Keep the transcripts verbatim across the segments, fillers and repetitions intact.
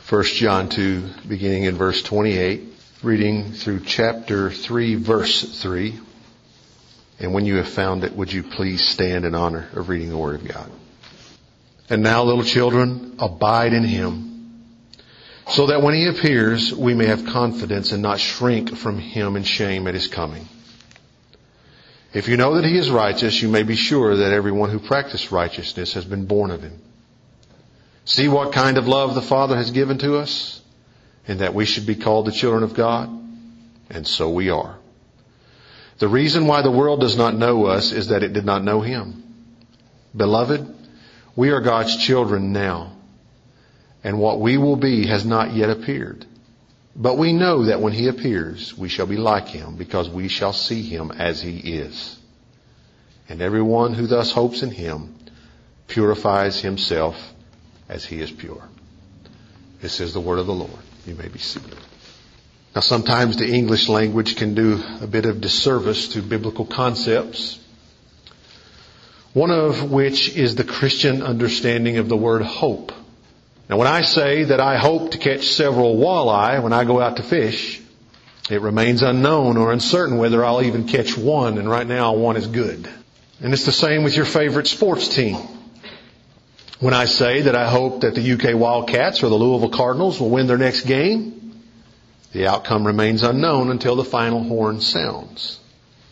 First John two, beginning in verse twenty-eight, reading through chapter three, verse three. And when you have found it, would you please stand in honor of reading the Word of God. And now, little children, abide in Him, so that when He appears, we may have confidence and not shrink from Him in shame at His coming. If you know that He is righteous, you may be sure that everyone who practices righteousness has been born of Him. See what kind of love the Father has given to us, and that we should be called the children of God, and so we are. The reason why the world does not know us is that it did not know Him. Beloved, we are God's children now, and what we will be has not yet appeared. But we know that when He appears, we shall be like Him, because we shall see Him as He is. And everyone who thus hopes in Him purifies himself as He is pure. This is the word of the Lord. You may be seated. Now, sometimes the English language can do a bit of disservice to biblical concepts, one of which is the Christian understanding of the word hope. Now, when I say that I hope to catch several walleye when I go out to fish, it remains unknown or uncertain whether I'll even catch one, and right now one is good. And it's the same with your favorite sports team. When I say that I hope that the U K Wildcats or the Louisville Cardinals will win their next game, the outcome remains unknown until the final horn sounds.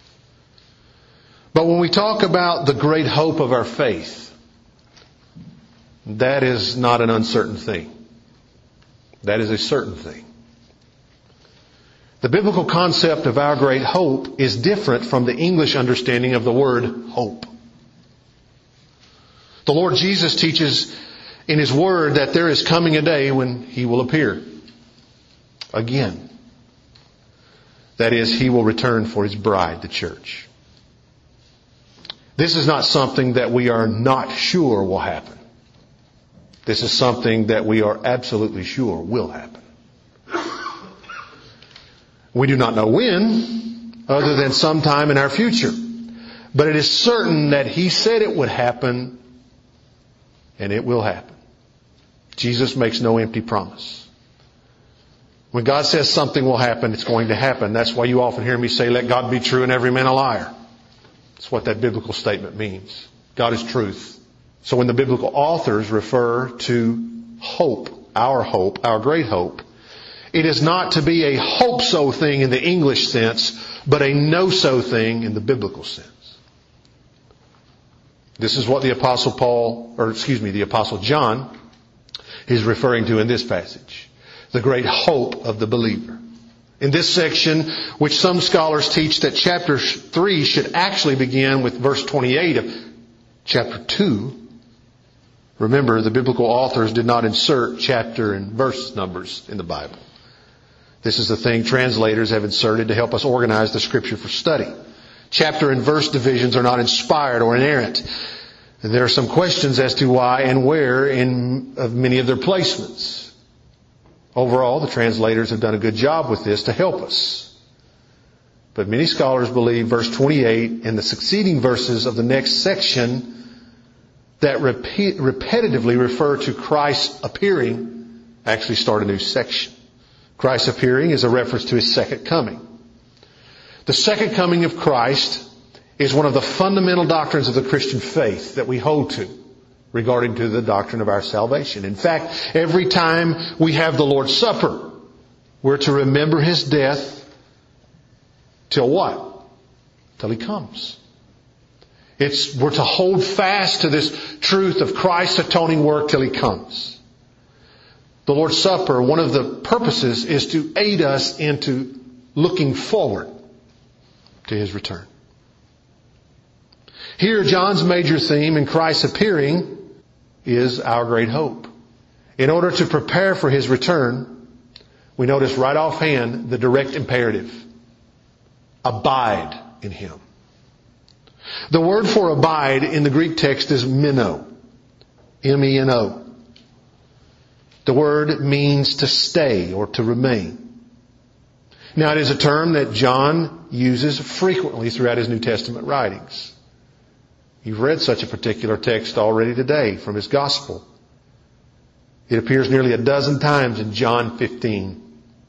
But when we talk about the great hope of our faith, that is not an uncertain thing. That is a certain thing. The biblical concept of our great hope is different from the English understanding of the word hope. The Lord Jesus teaches in His Word that there is coming a day when He will appear again. That is, He will return for His bride, the church. This is not something that we are not sure will happen. This is something that we are absolutely sure will happen. We do not know when, other than sometime in our future. But it is certain that He said it would happen, and it will happen. Jesus makes no empty promise. When God says something will happen, it's going to happen. That's why you often hear me say, let God be true and every man a liar. That's what that biblical statement means. God is truth. So when the biblical authors refer to hope, our hope, our great hope, it is not to be a hope-so thing in the English sense, but a no-so thing in the biblical sense. This is what the Apostle Paul, or excuse me, the Apostle John is referring to in this passage. The great hope of the believer. In this section, which some scholars teach that chapter three should actually begin with verse twenty-eight of chapter two. Remember, the biblical authors did not insert chapter and verse numbers in the Bible. This is the thing translators have inserted to help us organize the Scripture for study. Chapter and verse divisions are not inspired or inerrant. And there are some questions as to why and where in of many of their placements. Overall, the translators have done a good job with this to help us. But many scholars believe verse twenty-eight and the succeeding verses of the next section that repeat, repetitively refer to Christ appearing actually start a new section. Christ appearing is a reference to His second coming. The second coming of Christ is one of the fundamental doctrines of the Christian faith that we hold to regarding to the doctrine of our salvation. In fact, every time we have the Lord's Supper, we're to remember His death till what? Till He comes. It's, we're to hold fast to this truth of Christ's atoning work till He comes. The Lord's Supper, one of the purposes is to aid us into looking forward to His return. Here, John's major theme in Christ's appearing is our great hope. In order to prepare for His return, we notice right offhand the direct imperative. Abide in Him. The word for abide in the Greek text is meno. M E N O. The word means to stay or to remain. Now, it is a term that John uses frequently throughout his New Testament writings. You've read such a particular text already today from his Gospel. It appears nearly a dozen times in John fifteen.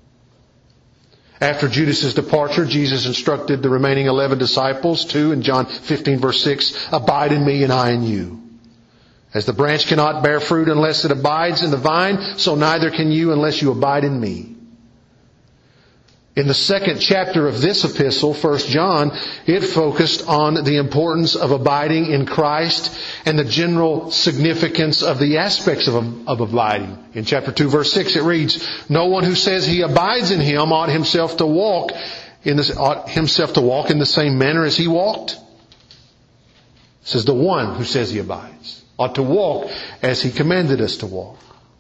After Judas' departure, Jesus instructed the remaining eleven disciples to, in John fifteen verse six, abide in me and I in you. As the branch cannot bear fruit unless it abides in the vine, so neither can you unless you abide in me. In the second chapter of this epistle, First John, it focused on the importance of abiding in Christ and the general significance of the aspects of, of abiding. In chapter two, verse six, it reads, "No one who says he abides in him ought himself to walk in this, ought himself to walk in the same manner as he walked." It says the one who says he abides ought to walk as he commanded us to walk.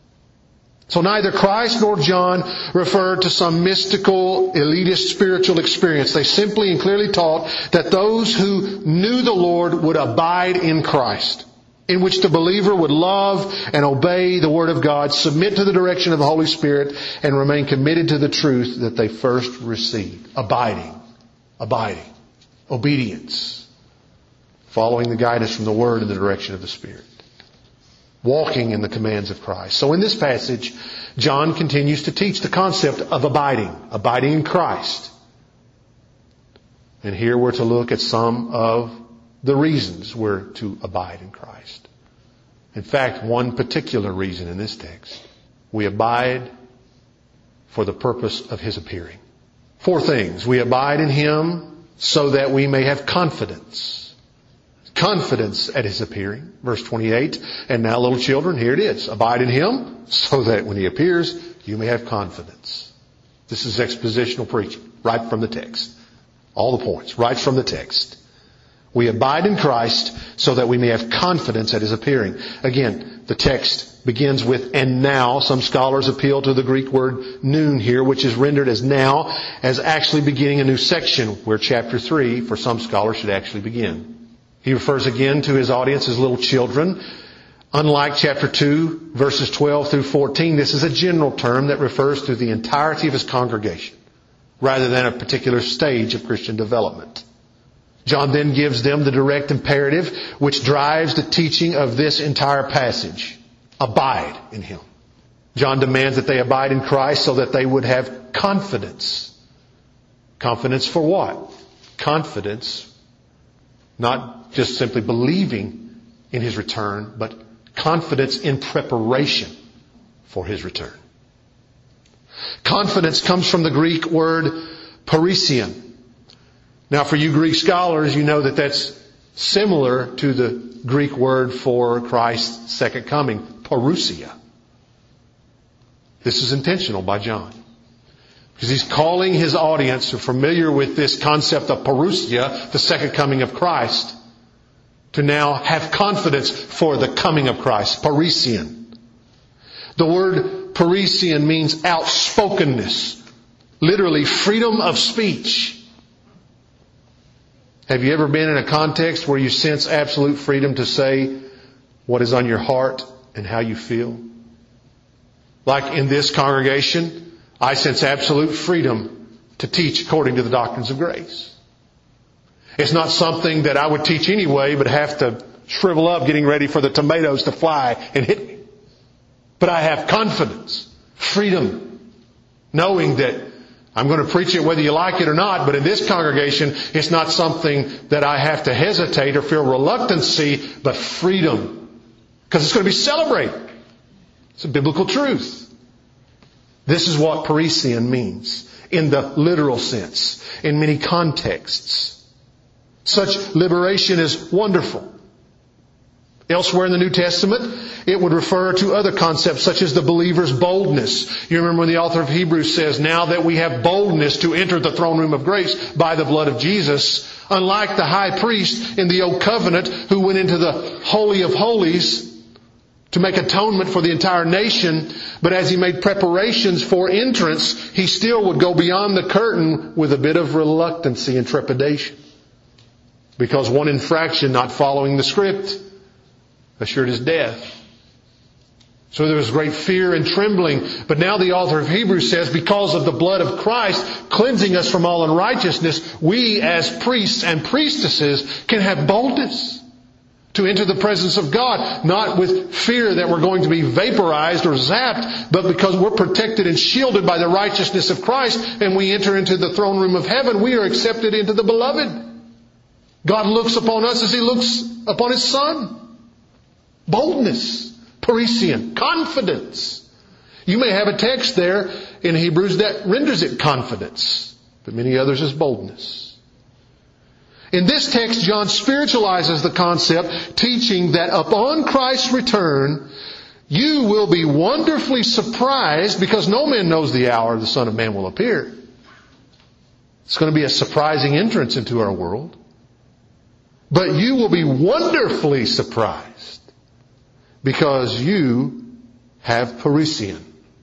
So neither Christ nor John referred to some mystical, elitist spiritual experience. They simply and clearly taught that those who knew the Lord would abide in Christ, in which the believer would love and obey the Word of God, submit to the direction of the Holy Spirit, and remain committed to the truth that they first received. Abiding. Abiding. Obedience. Following the guidance from the Word in the direction of the Spirit. Walking in the commands of Christ. So in this passage, John continues to teach the concept of abiding. Abiding in Christ. And here we're to look at some of the reasons we're to abide in Christ. In fact, one particular reason in this text. We abide for the purpose of His appearing. Four things. We abide in Him so that we may have confidence. Confidence at His appearing. Verse twenty-eight. And now, little children, here it is. Abide in Him so that when He appears, you may have confidence. This is expositional preaching. Right from the text. All the points. Right from the text. We abide in Christ so that we may have confidence at His appearing. Again, the text begins with "and now." Some scholars appeal to the Greek word noon here, which is rendered as "now," as actually beginning a new section where chapter three, for some scholars, should actually begin. He refers again to His audience as little children. Unlike chapter two, verses twelve through fourteen, this is a general term that refers to the entirety of His congregation, rather than a particular stage of Christian development. John then gives them the direct imperative which drives the teaching of this entire passage. Abide in Him. John demands that they abide in Christ so that they would have confidence. Confidence for what? Confidence, not just simply believing in His return, but confidence in preparation for His return. Confidence comes from the Greek word parisian. Now, for you Greek scholars, you know that that's similar to the Greek word for Christ's second coming, parousia. This is intentional by John. Because he's calling his audience who are familiar with this concept of parousia, the second coming of Christ, to now have confidence for the coming of Christ. Parisian. The word parisian means outspokenness. Literally, freedom of speech. Have you ever been in a context where you sense absolute freedom to say what is on your heart and how you feel? Like in this congregation, I sense absolute freedom to teach according to the doctrines of grace. It's not something that I would teach anyway, but have to shrivel up getting ready for the tomatoes to fly and hit me. But I have confidence, freedom, knowing that I'm going to preach it whether you like it or not, but in this congregation, it's not something that I have to hesitate or feel reluctancy, but freedom. Because it's going to be celebrated. It's a biblical truth. This is what parisian means in the literal sense, in many contexts. Such liberation is wonderful. Elsewhere in the New Testament, it would refer to other concepts such as the believer's boldness. You remember when the author of Hebrews says, now that we have boldness to enter the throne room of grace by the blood of Jesus, unlike the high priest in the Old Covenant who went into the Holy of Holies to make atonement for the entire nation, but as he made preparations for entrance, he still would go beyond the curtain with a bit of reluctancy and trepidation. Because one infraction, not following the script, assured his death. So there was great fear and trembling. But now the author of Hebrews says, because of the blood of Christ cleansing us from all unrighteousness, we as priests and priestesses can have boldness. To enter the presence of God, not with fear that we're going to be vaporized or zapped, but because we're protected and shielded by the righteousness of Christ, and we enter into the throne room of heaven, we are accepted into the beloved. God looks upon us as He looks upon His Son. Boldness, parisian, confidence. You may have a text there in Hebrews that renders it confidence, but many others as boldness. In this text, John spiritualizes the concept, teaching that upon Christ's return, you will be wonderfully surprised, because no man knows the hour the Son of Man will appear. It's going to be a surprising entrance into our world. But you will be wonderfully surprised, because you have parisian,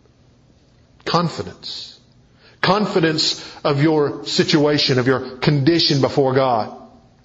confidence. Confidence of your situation, of your condition before God.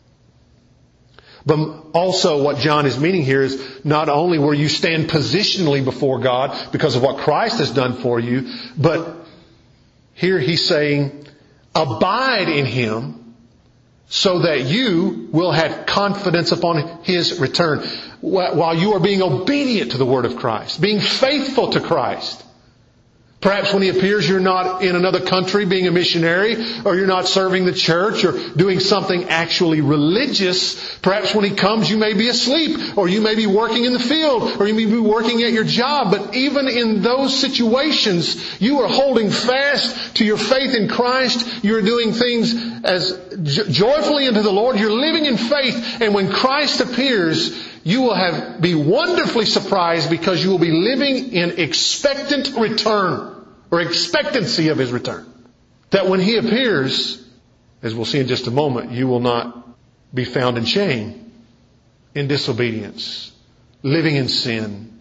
But also what John is meaning here is not only where you stand positionally before God because of what Christ has done for you, but here he's saying, abide in Him so that you will have confidence upon His return. While you are being obedient to the Word of Christ, being faithful to Christ. Perhaps when He appears, you're not in another country being a missionary, or you're not serving the church, or doing something actually religious. Perhaps when He comes, you may be asleep, or you may be working in the field, or you may be working at your job. But even in those situations, you are holding fast to your faith in Christ. You're doing things as joyfully unto the Lord. You're living in faith. And when Christ appears, you will have be wonderfully surprised, because you will be living in expectant return, or expectancy of His return. That when He appears, as we'll see in just a moment, you will not be found in shame, in disobedience, living in sin.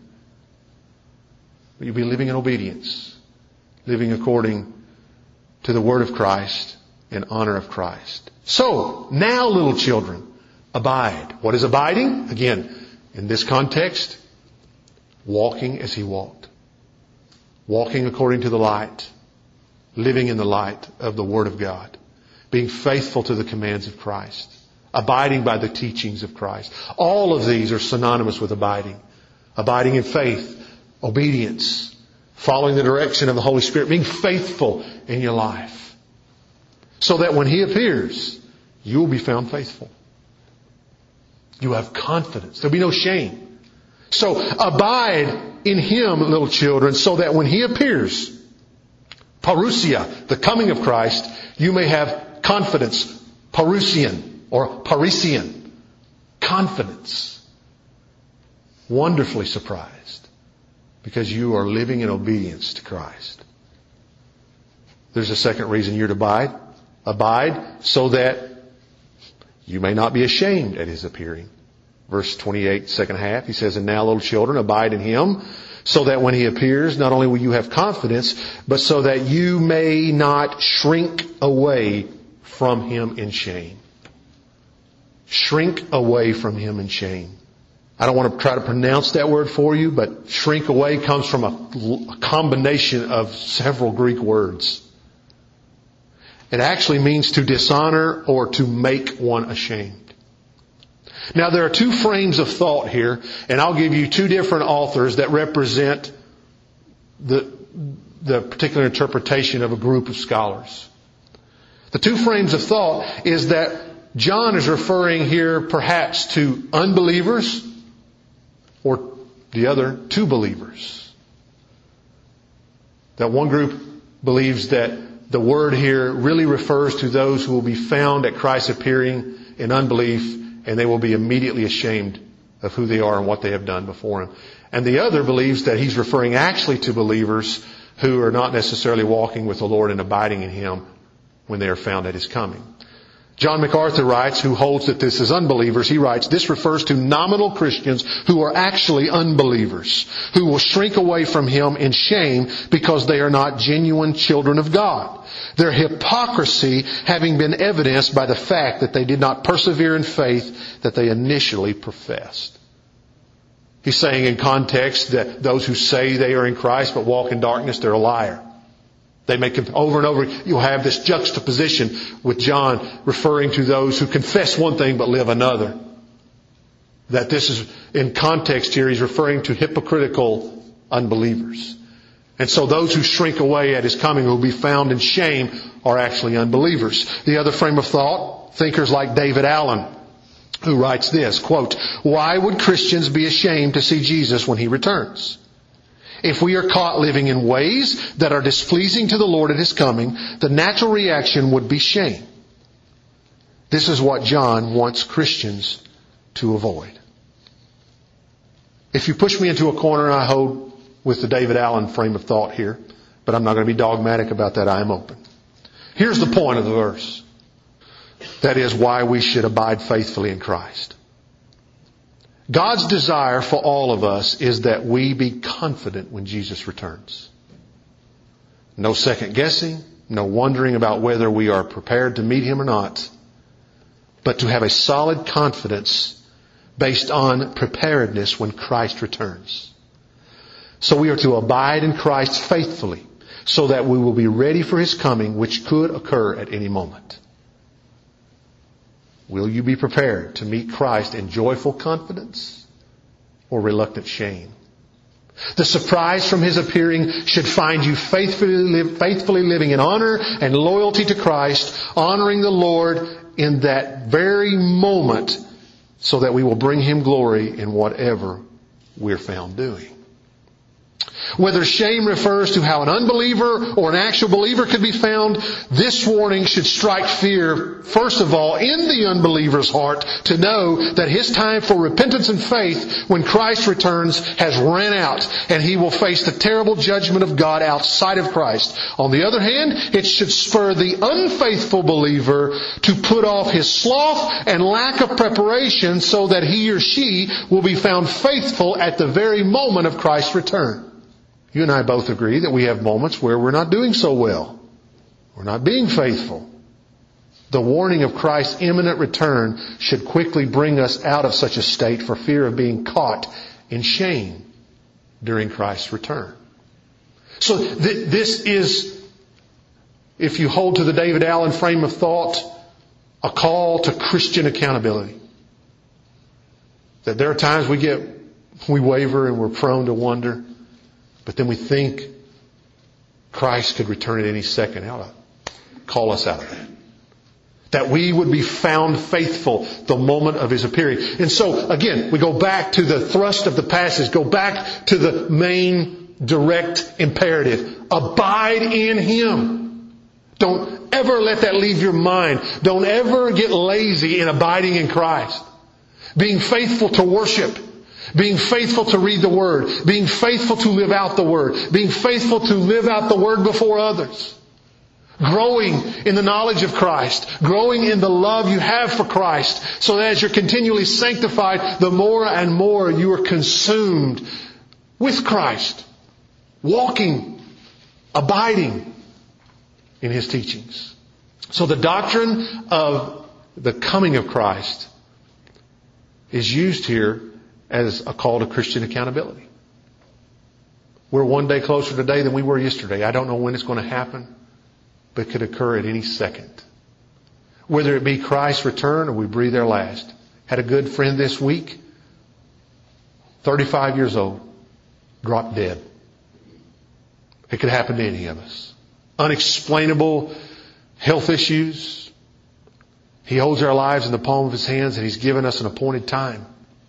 But you'll be living in obedience, living according to the Word of Christ, in honor of Christ. So, now little children, abide. What is abiding? Again, in this context, walking as He walked. Walking according to the light. Living in the light of the Word of God. Being faithful to the commands of Christ. Abiding by the teachings of Christ. All of these are synonymous with abiding. Abiding in faith, obedience, following the direction of the Holy Spirit, being faithful in your life. So that when He appears, you will be found faithful. You have confidence. There'll be no shame. So abide in Him, little children, so that when He appears, parousia, the coming of Christ, you may have confidence, parousian or parisian, confidence. Wonderfully surprised, because you are living in obedience to Christ. There's a second reason you're to abide. Abide so that you may not be ashamed at His appearing. Verse twenty-eight, second half, he says, and now little children, abide in Him, so that when He appears, not only will you have confidence, but so that you may not shrink away from Him in shame. Shrink away from Him in shame. I don't want to try to pronounce that word for you, but shrink away comes from a, a combination of several Greek words. It actually means to dishonor or to make one ashamed. Now there are two frames of thought here, and I'll give you two different authors that represent the, the particular interpretation of a group of scholars. The two frames of thought is that John is referring here perhaps to unbelievers, or the other, to believers. That one group believes that the word here really refers to those who will be found at Christ's appearing in unbelief, and they will be immediately ashamed of who they are and what they have done before Him. And the other believes that he's referring actually to believers who are not necessarily walking with the Lord and abiding in Him when they are found at His coming. John MacArthur writes, who holds that this is unbelievers, he writes, this refers to nominal Christians who are actually unbelievers, who will shrink away from Him in shame because they are not genuine children of God. Their hypocrisy having been evidenced by the fact that they did not persevere in faith that they initially professed. He's saying in context that those who say they are in Christ but walk in darkness, they're a liar. They make over and over, you'll have this juxtaposition with John referring to those who confess one thing but live another. that this is, in context here, he's referring to hypocritical unbelievers. And so those who shrink away at his coming, who will be found in shame, are actually unbelievers. The other frame of thought, thinkers like David Allen, who writes this, quote, "Why would Christians be ashamed to see Jesus when he returns? If we are caught living in ways that are displeasing to the Lord at his coming, the natural reaction would be shame. This is what John wants Christians to avoid." If you push me into a corner, I hold with the David Allen frame of thought here, but I'm not going to be dogmatic about that. I am open. Here's the point of the verse. That is why we should abide faithfully in Christ. God's desire for all of us is that we be confident when Jesus returns. No second guessing, no wondering about whether we are prepared to meet him or not, but to have a solid confidence based on preparedness when Christ returns. So we are to abide in Christ faithfully so that we will be ready for his coming, which could occur at any moment. Will you be prepared to meet Christ in joyful confidence or reluctant shame? The surprise from his appearing should find you faithfully, faithfully living in honor and loyalty to Christ, honoring the Lord in that very moment so that we will bring him glory in whatever we're found doing. Whether shame refers to how an unbeliever or an actual believer could be found, this warning should strike fear, first of all, in the unbeliever's heart to know that his time for repentance and faith when Christ returns has ran out and he will face the terrible judgment of God outside of Christ. On the other hand, it should spur the unfaithful believer to put off his sloth and lack of preparation so that he or she will be found faithful at the very moment of Christ's return. You and I both agree that we have moments where we're not doing so well. We're not being faithful. The warning of Christ's imminent return should quickly bring us out of such a state for fear of being caught in shame during Christ's return. So th- this is, if you hold to the David Allen frame of thought, a call to Christian accountability. That there are times we get, we waver and we're prone to wonder. But then we think Christ could return at any second. How to call us out of that? That we would be found faithful the moment of his appearing. And so, again, we go back to the thrust of the passage. Go back to the main direct imperative. Abide in him. Don't ever let that leave your mind. Don't ever get lazy in abiding in Christ. Being faithful to worship. Being faithful to read the Word. Being faithful to live out the Word. Being faithful to live out the Word before others. Growing in the knowledge of Christ. Growing in the love you have for Christ. So that as you're continually sanctified, the more and more you are consumed with Christ. Walking, abiding in his teachings. So the doctrine of the coming of Christ is used here as a call to Christian accountability. We're one day closer today than we were yesterday. I don't know when it's going to happen, but it could occur at any second. Whether it be Christ's return or we breathe our last. Had a good friend this week, thirty-five years old, dropped dead. It could happen to any of us. Unexplainable health issues. He holds our lives in the palm of his hands and he's given us an appointed time.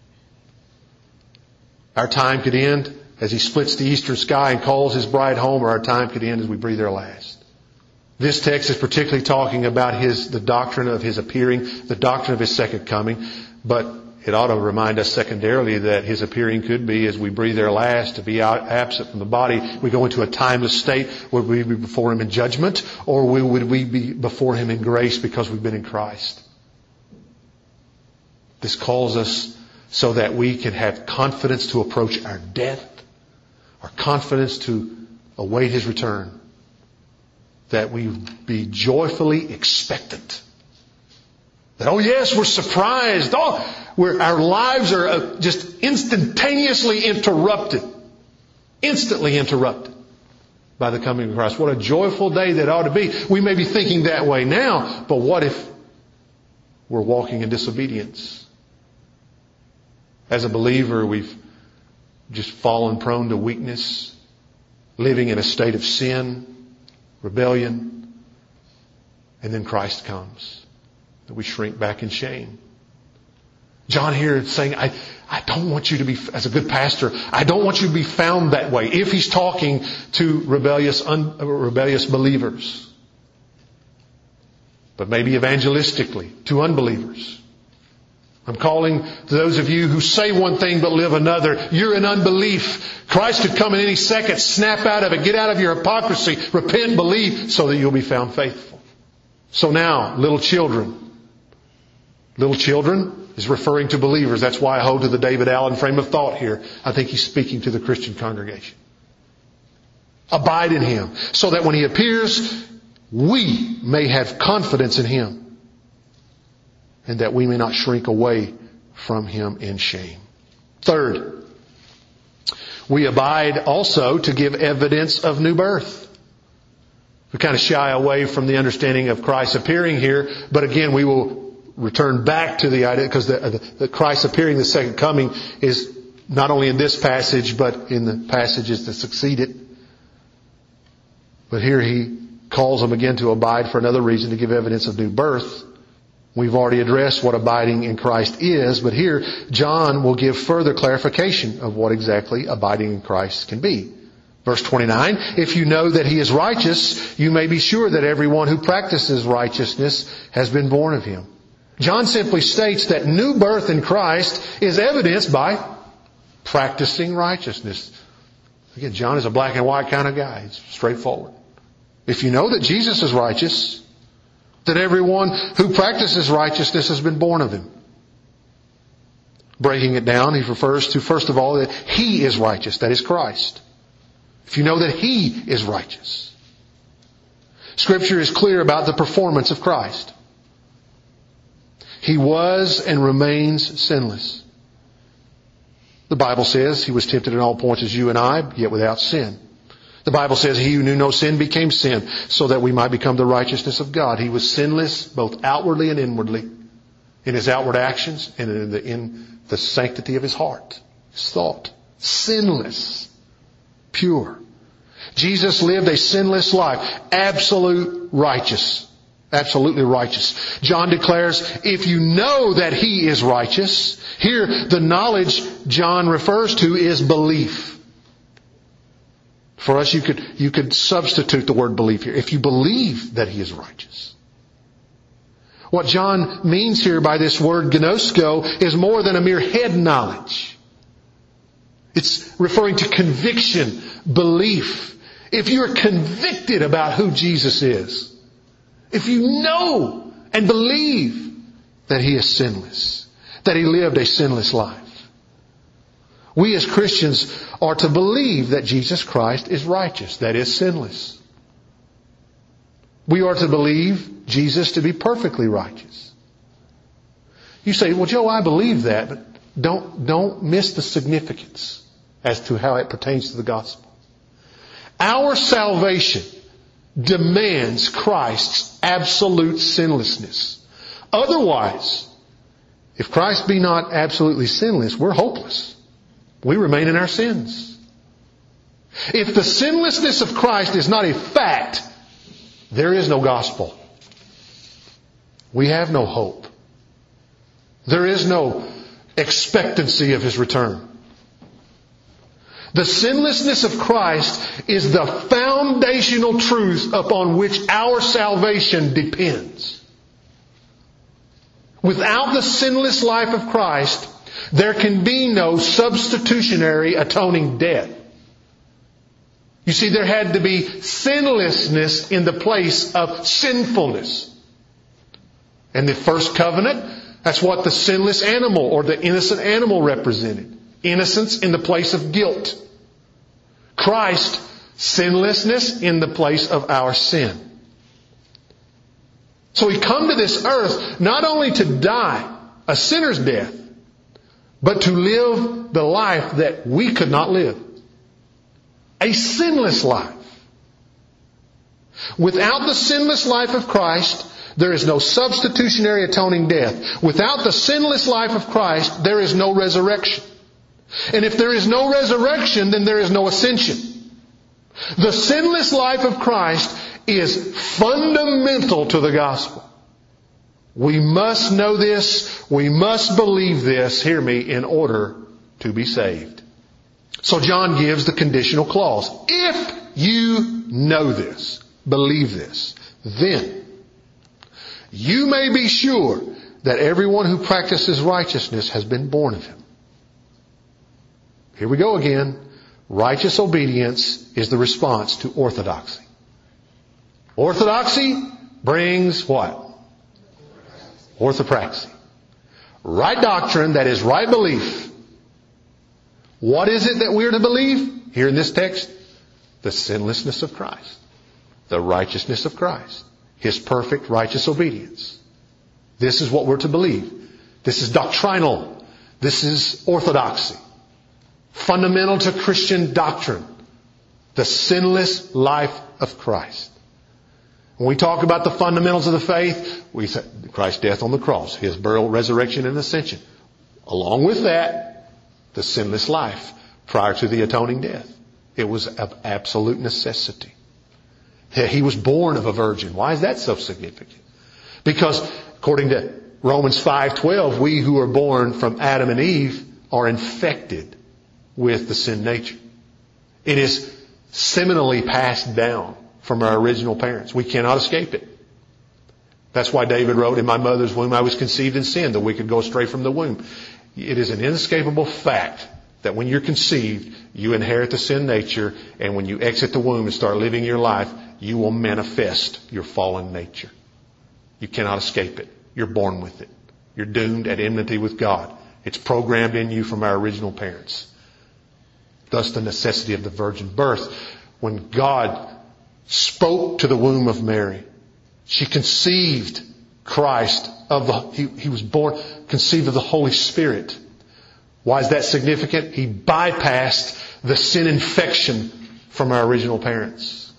Our time could end as he splits the eastern sky and calls his bride home, or our time could end as we breathe our last. This text is particularly talking about his, the doctrine of his appearing, the doctrine of his second coming, but it ought to remind us secondarily that his appearing could be as we breathe our last, to be out, absent from the body. We go into a timeless state. Would we be before him in judgment, or would we be before him in grace because we've been in Christ? This calls us so that we can have confidence to approach our death, our confidence to await his return, that we be joyfully expectant. That, oh yes, we're surprised. Oh, we're, our lives are just instantaneously interrupted. Instantly interrupted by the coming of Christ. What a joyful day that ought to be. We may be thinking that way now, but what if we're walking in disobedience? As a believer, we've just fallen prone to weakness, living in a state of sin, rebellion, and then Christ comes. And we shrink back in shame. John here is saying, I, I don't want you to be, as a good pastor, I don't want you to be found that way. If he's talking to rebellious, un, rebellious believers. But maybe evangelistically to unbelievers. I'm calling to those of you who say one thing but live another. You're in unbelief. Christ could come in any second, snap out of it, get out of your hypocrisy, repent, believe, so that you'll be found faithful. So now, little children. Little children is referring to believers. That's why I hold to the David Allen frame of thought here. I think he's speaking to the Christian congregation. Abide in Him, so that when He appears, we may have confidence in Him, and that we may not shrink away from Him in shame. Third, we abide also to give evidence of new birth. We kind of shy away from the understanding of Christ appearing here, but again, we will return back to the idea, because the, the, the Christ appearing, the second coming, is not only in this passage, but in the passages that succeed it. But here He calls them again to abide for another reason, to give evidence of new birth. We've already addressed what abiding in Christ is, but here John will give further clarification of what exactly abiding in Christ can be. Verse twenty-nine, if you know that He is righteous, you may be sure that everyone who practices righteousness has been born of Him. John simply states that new birth in Christ is evidenced by practicing righteousness. Again, John is a black and white kind of guy. It's straightforward. If you know that Jesus is righteous, that everyone who practices righteousness has been born of Him. Breaking it down, he refers to, first of all, that He is righteous. That is Christ. If you know that He is righteous. Scripture is clear about the performance of Christ. He was and remains sinless. The Bible says He was tempted in all points as you and I, yet without sin. The Bible says He who knew no sin became sin, so that we might become the righteousness of God. He was sinless both outwardly and inwardly, in His outward actions and in the, in the sanctity of His heart, His thought. Sinless. Pure. Jesus lived a sinless life. Absolute righteous. Absolutely righteous. John declares, if you know that He is righteous, here the knowledge John refers to is belief. For us, you could, you could substitute the word belief here. If you believe that He is righteous. What John means here by this word gnosko is more than a mere head knowledge. It's referring to conviction, belief. If you're convicted about who Jesus is, if you know and believe that He is sinless, that He lived a sinless life. We as Christians are to believe that Jesus Christ is righteous, that is sinless. We are to believe Jesus to be perfectly righteous. You say, well, Joe, I believe that, but don't, don't miss the significance as to how it pertains to the gospel. Our salvation demands Christ's absolute sinlessness. Otherwise, if Christ be not absolutely sinless, we're hopeless. We remain in our sins. If the sinlessness of Christ is not a fact, there is no gospel. We have no hope. There is no expectancy of His return. The sinlessness of Christ is the foundational truth upon which our salvation depends. Without the sinless life of Christ, there can be no substitutionary atoning death. You see, there had to be sinlessness in the place of sinfulness. In the first covenant, that's what the sinless animal or the innocent animal represented. Innocence in the place of guilt. Christ, sinlessness in the place of our sin. So He come to this earth not only to die a sinner's death, but to live the life that we could not live. A sinless life. Without the sinless life of Christ, there is no substitutionary atoning death. Without the sinless life of Christ, there is no resurrection. And if there is no resurrection, then there is no ascension. The sinless life of Christ is fundamental to the gospel. We must know this, we must believe this, hear me, in order to be saved. So John gives the conditional clause. If you know this, believe this, then you may be sure that everyone who practices righteousness has been born of Him. Here we go again. Righteous obedience is the response to orthodoxy. Orthodoxy brings what? Orthopraxy. Right doctrine, that is right belief. What is it that we are to believe? Here in this text, the sinlessness of Christ. The righteousness of Christ. His perfect righteous obedience. This is what we're to believe. This is doctrinal. This is orthodoxy. Fundamental to Christian doctrine. The sinless life of Christ. When we talk about the fundamentals of the faith, we say Christ's death on the cross, His burial, resurrection, and ascension. Along with that, the sinless life prior to the atoning death. It was of absolute necessity. He was born of a virgin. Why is that so significant? Because according to Romans five twelve, we who are born from Adam and Eve are infected with the sin nature. It is seminally passed down from our original parents. We cannot escape it. That's why David wrote, in my mother's womb I was conceived in sin, that we could go astray from the womb. It is an inescapable fact that when you're conceived, you inherit the sin nature, and when you exit the womb and start living your life, you will manifest your fallen nature. You cannot escape it. You're born with it. You're doomed at enmity with God. It's programmed in you from our original parents. Thus the necessity of the virgin birth. When God spoke to the womb of Mary, she conceived Christ of the, he, he was born, conceived of the Holy Spirit. Why is that significant? He bypassed the sin infection from our original parents.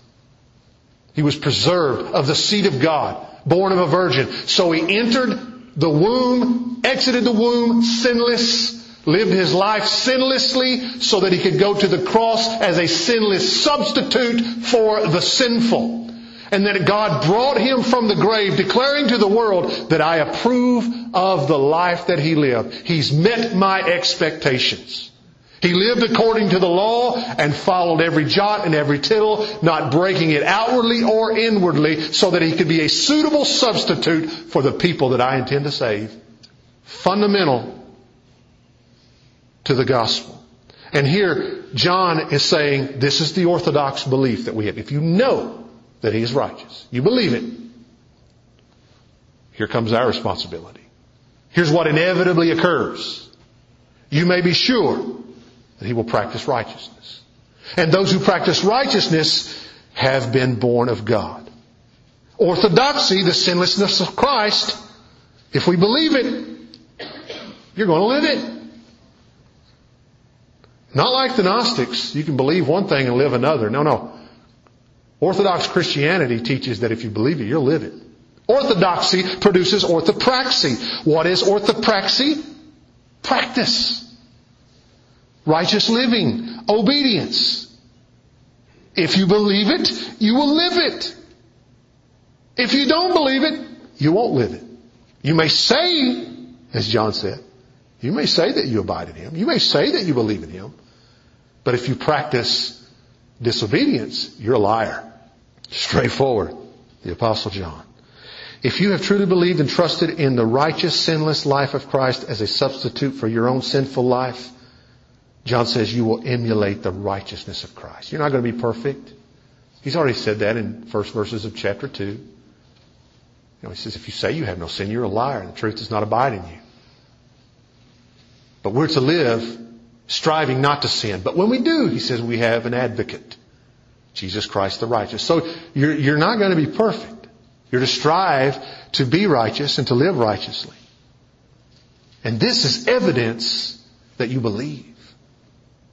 He was preserved of the seed of God, born of a virgin. So he entered the womb, exited the womb sinless, lived his life sinlessly so that he could go to the cross as a sinless substitute for the sinful. And then God brought him from the grave, declaring to the world that I approve of the life that he lived. He's met my expectations. He lived according to the law and followed every jot and every tittle, not breaking it outwardly or inwardly, so that he could be a suitable substitute for the people that I intend to save. Fundamental to the gospel. And here John is saying this is the orthodox belief that we have. If you know that he is righteous, you believe it, here comes our responsibility. Here's what inevitably occurs. You may be sure that he will practice righteousness. And those who practice righteousness have been born of God. Orthodoxy, the sinlessness of Christ, if we believe it, you're going to live it. Not like the Gnostics. You can believe one thing and live another. No, no. Orthodox Christianity teaches that if you believe it, you'll live it. Orthodoxy produces orthopraxy. What is orthopraxy? Practice. Righteous living. Obedience. If you believe it, you will live it. If you don't believe it, you won't live it. You may say, as John said, you may say that you abide in Him. You may say that you believe in Him. But if you practice disobedience, you're a liar. Straightforward. The Apostle John. If you have truly believed and trusted in the righteous, sinless life of Christ as a substitute for your own sinful life, John says you will emulate the righteousness of Christ. You're not going to be perfect. He's already said that in first verses of chapter two. You know, he says, if you say you have no sin, you're a liar, and the truth does not abide in you. But we're to live striving not to sin. But when we do, he says, we have an advocate, Jesus Christ the righteous. So you're, you're not going to be perfect. You're to strive to be righteous and to live righteously. And this is evidence that you believe.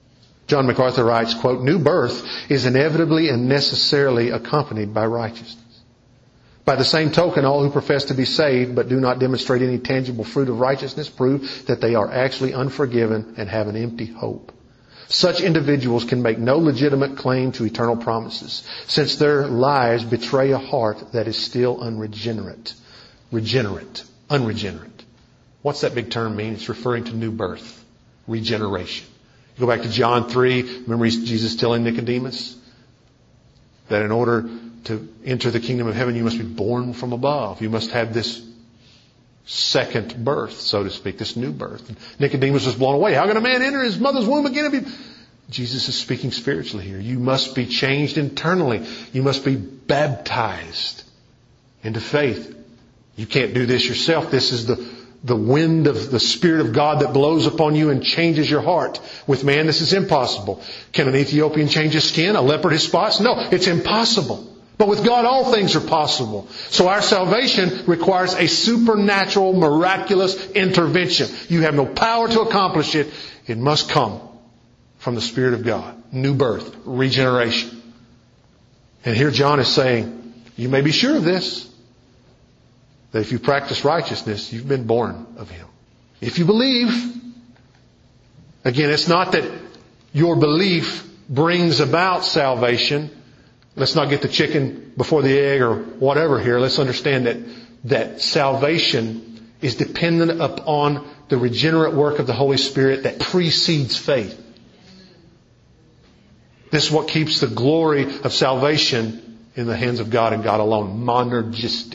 John MacArthur writes, quote, "New birth is inevitably and necessarily accompanied by righteousness. By the same token, all who profess to be saved but do not demonstrate any tangible fruit of righteousness prove that they are actually unforgiven and have an empty hope. Such individuals can make no legitimate claim to eternal promises, since their lives betray a heart that is still unregenerate." Regenerate. Unregenerate. What's that big term mean? It's referring to new birth. Regeneration. You go back to John three. Remember Jesus telling Nicodemus that in order to enter the kingdom of heaven, you must be born from above. You must have this second birth, so to speak, this new birth. And Nicodemus was blown away. How can a man enter his mother's womb again and be... Jesus is speaking spiritually here. You must be changed internally. You must be baptized into faith. You can't do this yourself. This is the, the wind of the Spirit of God that blows upon you and changes your heart. With man, this is impossible. Can an Ethiopian change his skin? A leopard his spots? No, it's impossible. But with God, all things are possible. So our salvation requires a supernatural, miraculous intervention. You have no power to accomplish it. It must come from the Spirit of God. New birth, regeneration. And here John is saying, you may be sure of this, that if you practice righteousness, you've been born of Him. If you believe, again, it's not that your belief brings about salvation. Let's not get the chicken before the egg or whatever here. Let's understand that, that salvation is dependent upon the regenerate work of the Holy Spirit that precedes faith. This is what keeps the glory of salvation in the hands of God and God alone. Monergistic.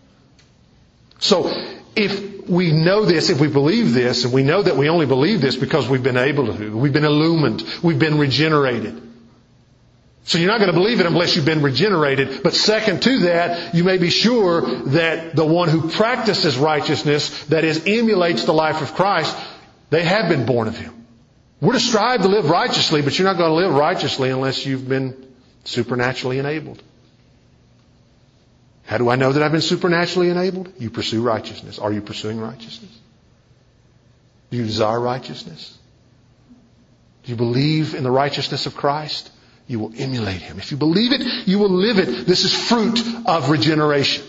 So, if we know this, if we believe this, and we know that we only believe this because we've been able to, we've been illumined, we've been regenerated. So you're not going to believe it unless you've been regenerated. But second to that, you may be sure that the one who practices righteousness, that is, emulates the life of Christ, they have been born of Him. We're to strive to live righteously, but you're not going to live righteously unless you've been supernaturally enabled. How do I know that I've been supernaturally enabled? You pursue righteousness. Are you pursuing righteousness? Do you desire righteousness? Do you believe in the righteousness of Christ? You will emulate Him. If you believe it, you will live it. This is fruit of regeneration.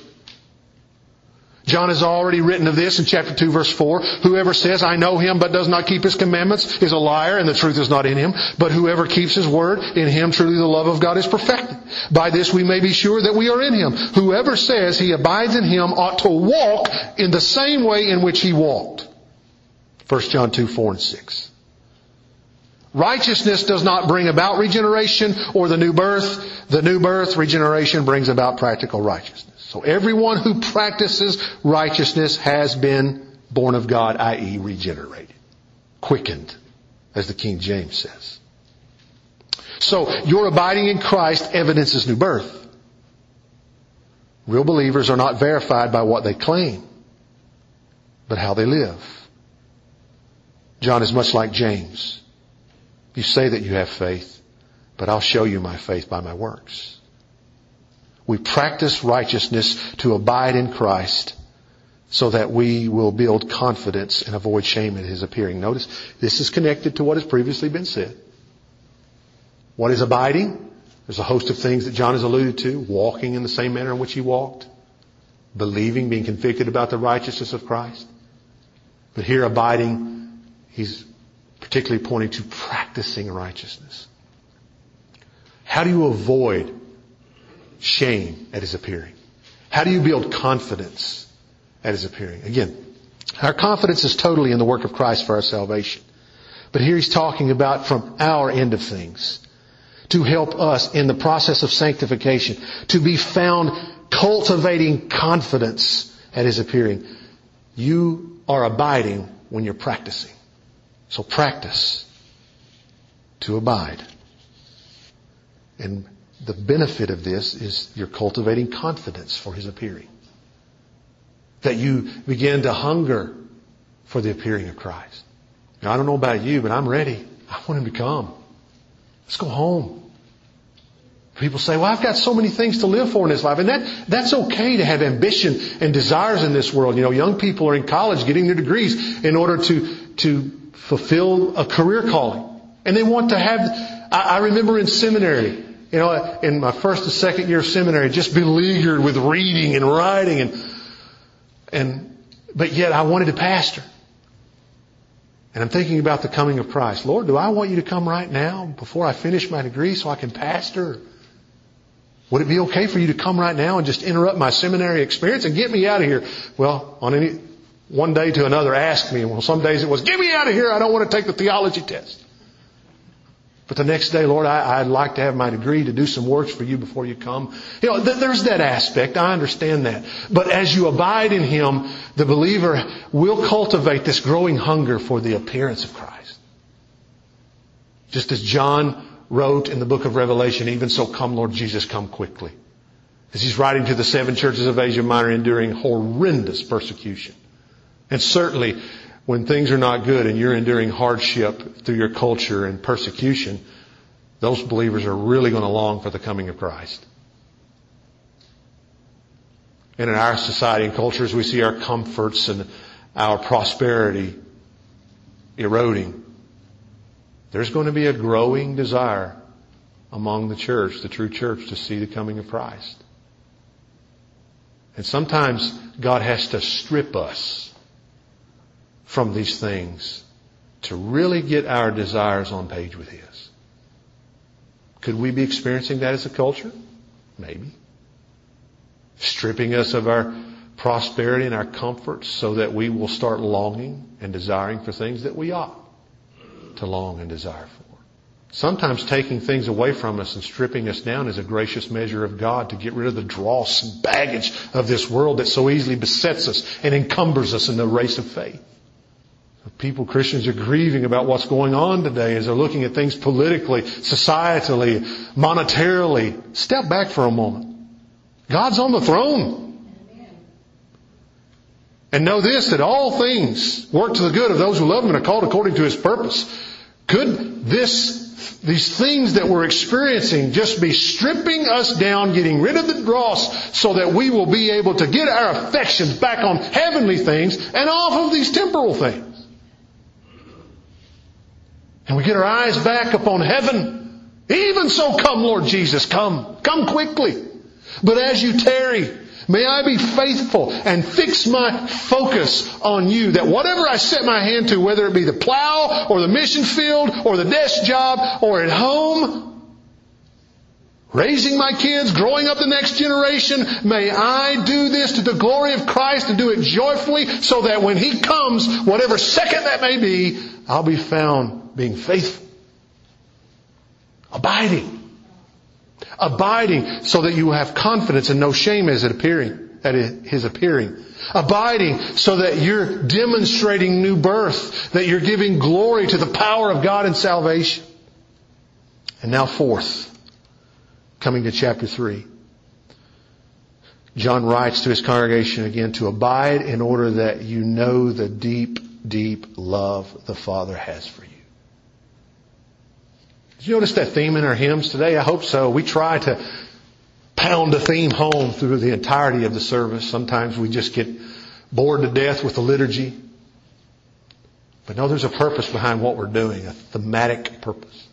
John has already written of this in chapter two, verse four. Whoever says, I know Him, but does not keep His commandments is a liar, and the truth is not in him. But whoever keeps His word, in him truly the love of God is perfected. By this we may be sure that we are in Him. Whoever says he abides in Him ought to walk in the same way in which He walked. First John two, four and six. Righteousness does not bring about regeneration or the new birth. The new birth, regeneration, brings about practical righteousness. So everyone who practices righteousness has been born of God, that is regenerated. Quickened, as the King James says. So your abiding in Christ evidences new birth. Real believers are not verified by what they claim, but how they live. John is much like James. You say that you have faith, but I'll show you my faith by my works. We practice righteousness to abide in Christ so that we will build confidence and avoid shame at His appearing. Notice, this is connected to what has previously been said. What is abiding? There's a host of things that John has alluded to. Walking in the same manner in which He walked. Believing, being convicted about the righteousness of Christ. But here abiding, he's particularly pointing to practicing righteousness. How do you avoid shame at His appearing? How do you build confidence at His appearing? Again, our confidence is totally in the work of Christ for our salvation. But here he's talking about from our end of things to help us in the process of sanctification to be found cultivating confidence at His appearing. You are abiding when you're practicing. So practice to abide. And the benefit of this is you're cultivating confidence for His appearing. That you begin to hunger for the appearing of Christ. Now, I don't know about you, but I'm ready. I want Him to come. Let's go home. People say, well, I've got so many things to live for in this life. And that, that's okay to have ambition and desires in this world. You know, young people are in college getting their degrees in order to, to fulfill a career calling. And they want to have, I, I remember in seminary, you know, in my first and second year of seminary, just beleaguered with reading and writing and, and, but yet I wanted to pastor. And I'm thinking about the coming of Christ. Lord, do I want you to come right now before I finish my degree so I can pastor? Would it be okay for you to come right now and just interrupt my seminary experience and get me out of here? Well, on any, one day to another, ask me. Well, some days it was, get me out of here. I don't want to take the theology test. But the next day, Lord, I, I'd like to have my degree to do some works for you before you come. You know, th- there's that aspect. I understand that. But as you abide in Him, the believer will cultivate this growing hunger for the appearance of Christ. Just as John wrote in the book of Revelation, even so come, Lord Jesus, come quickly. As he's writing to the seven churches of Asia Minor, enduring horrendous persecution. And certainly, when things are not good and you're enduring hardship through your culture and persecution, those believers are really going to long for the coming of Christ. And in our society and cultures, we see our comforts and our prosperity eroding. There's going to be a growing desire among the church, the true church, to see the coming of Christ. And sometimes God has to strip us from these things to really get our desires on page with His. Could we be experiencing that as a culture? Maybe. Stripping us of our prosperity and our comforts so that we will start longing and desiring for things that we ought to long and desire for. Sometimes taking things away from us and stripping us down is a gracious measure of God to get rid of the dross and baggage of this world that so easily besets us and encumbers us in the race of faith. People, Christians, are grieving about what's going on today as they're looking at things politically, societally, monetarily. Step back for a moment. God's on the throne. And know this, that all things work to the good of those who love Him and are called according to His purpose. Could this, these things that we're experiencing just be stripping us down, getting rid of the dross so that we will be able to get our affections back on heavenly things and off of these temporal things? And we get our eyes back upon heaven. Even so come, Lord Jesus, come. Come quickly. But as you tarry, may I be faithful and fix my focus on you, that whatever I set my hand to, whether it be the plow or the mission field or the desk job or at home, raising my kids, growing up the next generation, may I do this to the glory of Christ and do it joyfully so that when He comes, whatever second that may be, I'll be found being faithful. Abiding. Abiding so that you have confidence and no shame as it appearing, at His appearing. Abiding so that you're demonstrating new birth, that you're giving glory to the power of God in salvation. And now fourth, coming to chapter three. John writes to his congregation again to abide in order that you know the deep, deep love the Father has for you. Did you notice that theme in our hymns today? I hope so. We try to pound a theme home through the entirety of the service. Sometimes we just get bored to death with the liturgy. But no, there's a purpose behind what we're doing, a thematic purpose.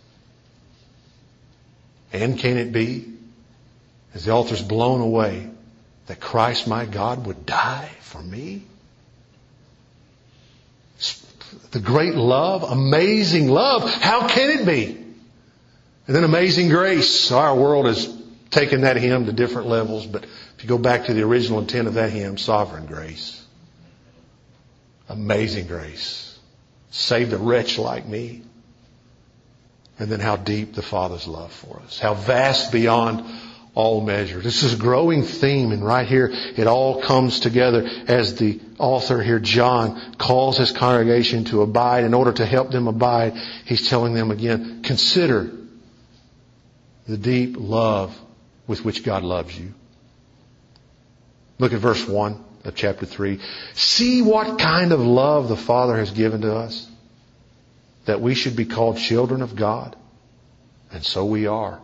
And can it be, as the altar's blown away, that Christ my God would die for me? The great love, amazing love, how can it be? And then amazing grace. Our world has taken that hymn to different levels, but if you go back to the original intent of that hymn, sovereign grace. Amazing grace. Saved a wretch like me. And then how deep the Father's love for us. How vast beyond all measure. This is a growing theme, and right here it all comes together as the author here, John, calls his congregation to abide. In order to help them abide, he's telling them again, consider the deep love with which God loves you. Look at verse one of chapter three. See what kind of love the Father has given to us, that we should be called children of God. And so we are.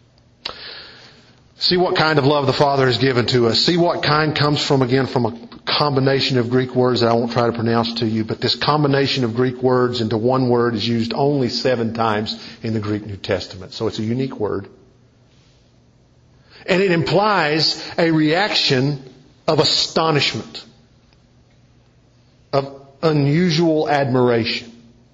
See what kind of love the Father has given to us. See what kind comes from, again, from a combination of Greek words that I won't try to pronounce to you, but this combination of Greek words into one word is used only seven times in the Greek New Testament. So it's a unique word. And it implies a reaction of astonishment, of unusual admiration.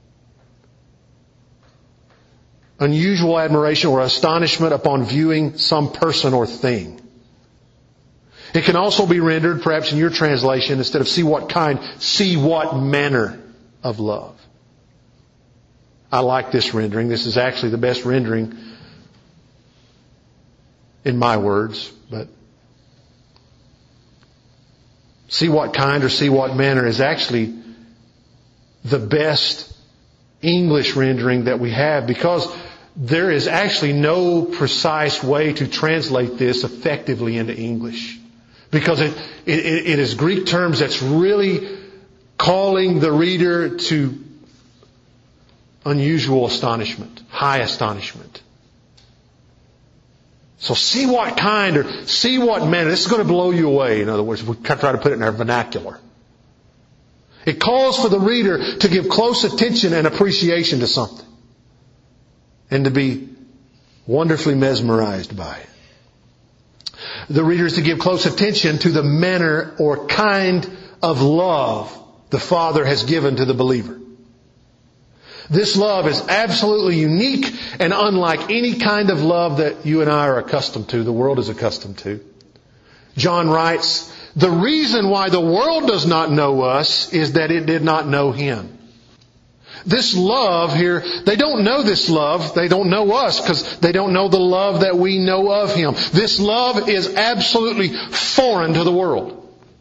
Unusual admiration or astonishment upon viewing some person or thing. It can also be rendered, perhaps in your translation, instead of see what kind, see what manner of love. I like this rendering. This is actually the best rendering in my words, but see what kind or see what manner is actually the best English rendering that we have, because there is actually no precise way to translate this effectively into English. Because it, it, it is Greek terms that's really calling the reader to unusual astonishment, high astonishment. So see what kind or see what manner. This is going to blow you away, in other words, if we try to put it in our vernacular. It calls for the reader to give close attention and appreciation to something. And to be wonderfully mesmerized by it. The reader is to give close attention to the manner or kind of love the Father has given to the believer. This love is absolutely unique and unlike any kind of love that you and I are accustomed to, the world is accustomed to. John writes, the reason why the world does not know us is that it did not know Him. This love here, they don't know this love. They don't know us because they don't know the love that we know of Him. This love is absolutely foreign to the world.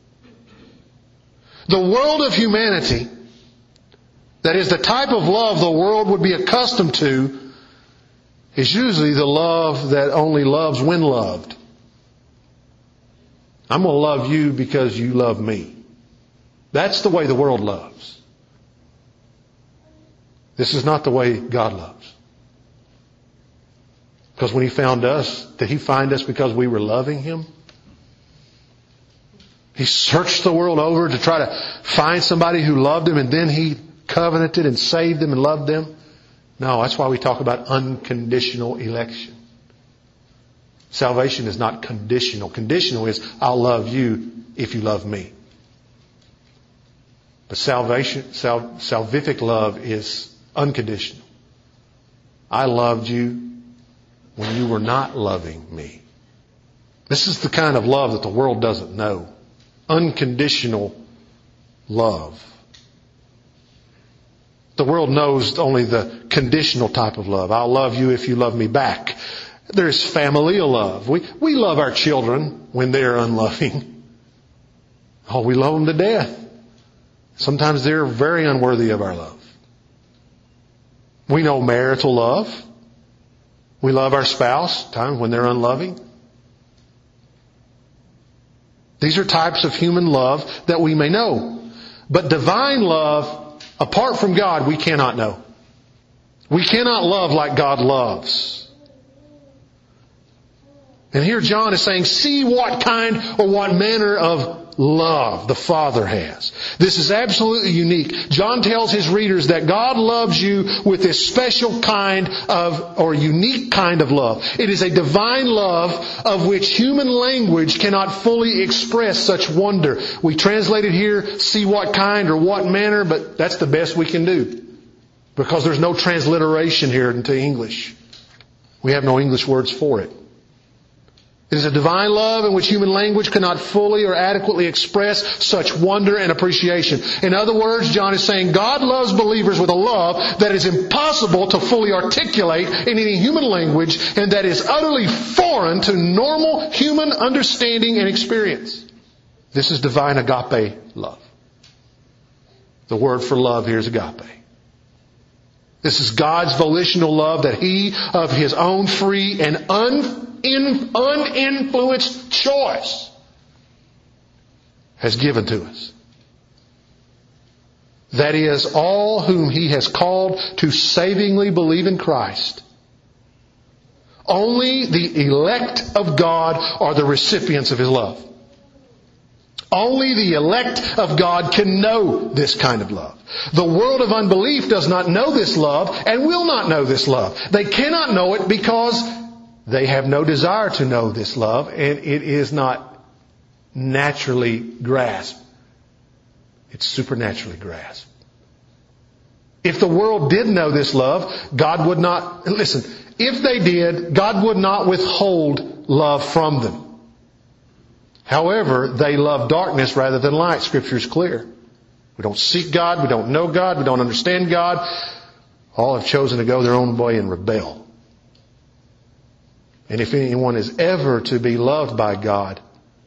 The world of humanity, that is the type of love the world would be accustomed to, is usually the love that only loves when loved. I'm going to love you because you love me. That's the way the world loves. This is not the way God loves. Because when He found us, did He find us because we were loving Him? He searched the world over to try to find somebody who loved Him, and then He covenanted and saved them and loved them. No, that's why we talk about unconditional election. Salvation is not conditional. Conditional is, I'll love you if you love me. But salvation, sal, salvific love is unconditional. I loved you when you were not loving me. This is the kind of love that the world doesn't know. Unconditional love. The world knows only the conditional type of love. I'll love you if you love me back. There's familial love. We, we love our children when they're unloving. Oh, we love them to death. Sometimes they're very unworthy of our love. We know marital love. We love our spouse, times when they're unloving. These are types of human love that we may know. But divine love, apart from God, we cannot know. We cannot love like God loves. And here John is saying, see what kind or what manner of love the Father has. This is absolutely unique. John tells his readers that God loves you with this special kind of, or unique kind of love. It is a divine love of which human language cannot fully express such wonder. We translate it here, see what kind or what manner, but that's the best we can do. Because there's no transliteration here into English. We have no English words for it. It is a divine love in which human language cannot fully or adequately express such wonder and appreciation. In other words, John is saying God loves believers with a love that is impossible to fully articulate in any human language, and that is utterly foreign to normal human understanding and experience. This is divine agape love. The word for love here is agape. This is God's volitional love that He, of His own free and un In uninfluenced choice, has given to us. That is, all whom He has called to savingly believe in Christ. Only the elect of God are the recipients of His love. Only the elect of God can know this kind of love. The world of unbelief does not know this love and will not know this love. They cannot know it because they have no desire to know this love, and it is not naturally grasped. It's supernaturally grasped. If the world did know this love, God would not, listen, if they did, God would not withhold love from them. However, they love darkness rather than light. Scripture is clear. We don't seek God. We don't know God. We don't understand God. All have chosen to go their own way and rebel. And if anyone is ever to be loved by God,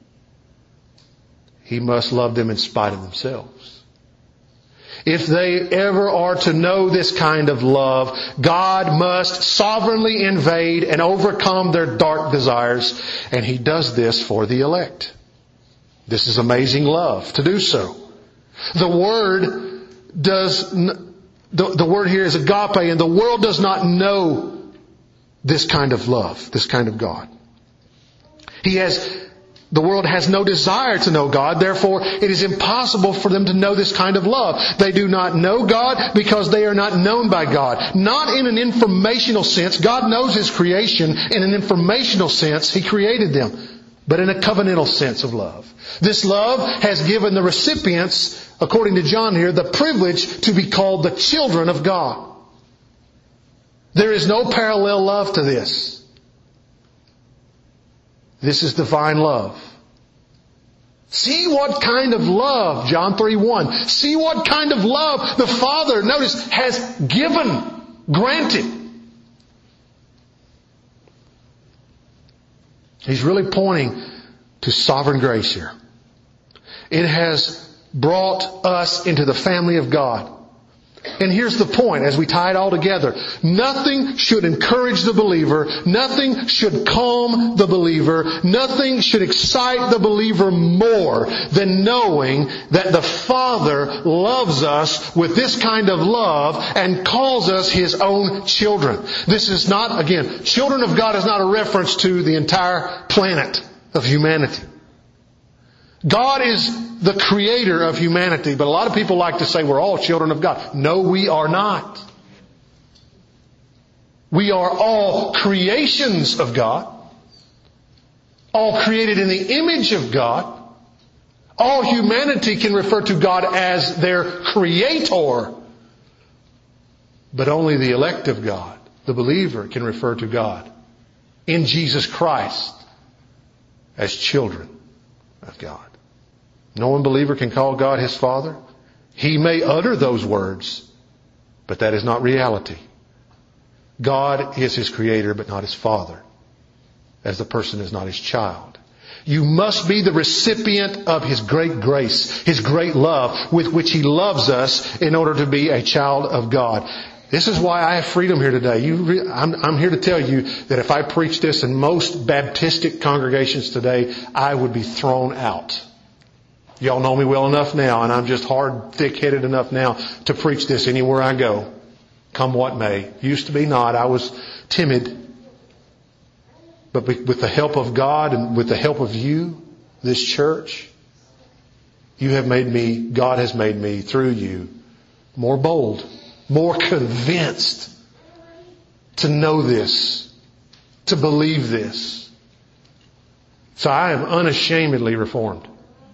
He must love them in spite of themselves. If they ever are to know this kind of love, God must sovereignly invade and overcome their dark desires. And He does this for the elect. This is amazing love to do so. The word does, the, the word here is agape, and the world does not know this kind of love, this kind of God. He has The world has no desire to know God. Therefore, it is impossible for them to know this kind of love. They do not know God because they are not known by God. Not in an informational sense. God knows His creation in an informational sense. He created them. But in a covenantal sense of love. This love has given the recipients, according to John here, the privilege to be called the children of God. There is no parallel love to this. This is divine love. See what kind of love, John three one. See what kind of love the Father, notice, has given, granted. He's really pointing to sovereign grace here. It has brought us into the family of God. And here's the point as we tie it all together. Nothing should encourage the believer. Nothing should calm the believer. Nothing should excite the believer more than knowing that the Father loves us with this kind of love and calls us His own children. This is not, again, children of God is not a reference to the entire planet of humanity. God is the creator of humanity, but a lot of people like to say we're all children of God. No, we are not. We are all creations of God. All created in the image of God. All humanity can refer to God as their creator. But only the elect of God, the believer, can refer to God in Jesus Christ as children of God. No unbeliever can call God his Father. He may utter those words, but that is not reality. God is his creator, but not his Father, as the person is not his child. You must be the recipient of His great grace, His great love with which He loves us in order to be a child of God. This is why I have freedom here today. You re- I'm, I'm here to tell you that if I preach this in most Baptistic congregations today, I would be thrown out. Y'all know me well enough now, and I'm just hard, thick-headed enough now to preach this anywhere I go. Come what may. Used to be not. I was timid. But with the help of God and with the help of you, this church, you have made me, God has made me, through you, more bold, more convinced to know this, to believe this. So I am unashamedly reformed.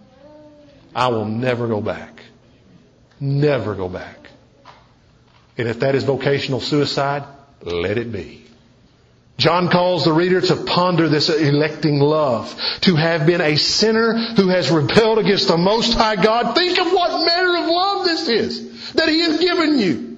I will never go back. Never go back. And if that is vocational suicide, let it be. John calls the reader to ponder this electing love. To have been a sinner who has rebelled against the Most High God. Think of what manner of love this is that He has given you.